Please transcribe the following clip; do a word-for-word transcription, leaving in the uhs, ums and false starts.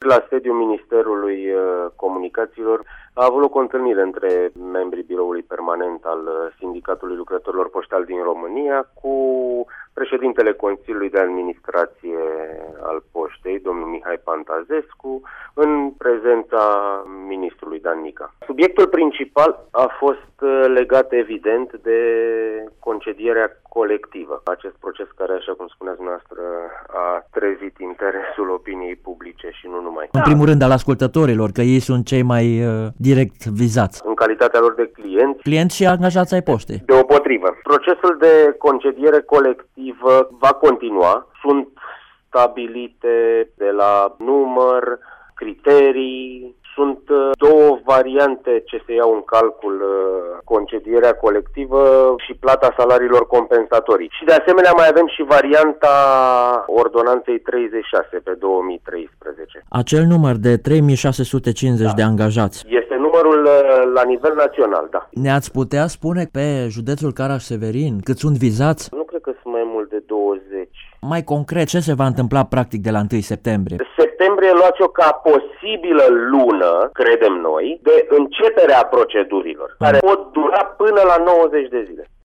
la sediul Ministerului Comunicațiilor a avut loc o întâlnire între membrii biroului permanent al Sindicatului Lucrătorilor Poștali din România cu președintele Consiliului de Administrație al Poștei, domnul Mihai Pantazescu, în prezența ministrului Dan Nica. Subiectul principal a fost legat evident de concedierea colectivă. Acest proces care, așa cum spuneați dumneavoastră, a trezit interesul opiniei publice și nu numai. În primul rând al ascultătorilor, că ei sunt cei mai uh, direct vizați. În calitatea lor de clienți. Clienți și angajați ai poștei. Deopotrivă. Procesul de concediere colectivă va continua. Sunt stabilite de la număr, criterii. Sunt două variante ce se iau în calcul, concedierea colectivă și plata salariilor compensatorii. Și de asemenea mai avem și varianta ordonanței treizeci și șase pe două mii treisprezece. Acel număr de trei mii șase sute cincizeci da. de angajați. Este numărul la nivel național, da. Ne-ați putea spune pe județul Caraș-Severin cât sunt vizați? Nu cred că sunt mai mult de douăzeci. Mai concret, ce se va întâmpla practic de la întâi septembrie? Septembrie luați-o ca posibilă lună, credem noi, de începerea procedurilor, care pot dura până la nouăzeci de zile.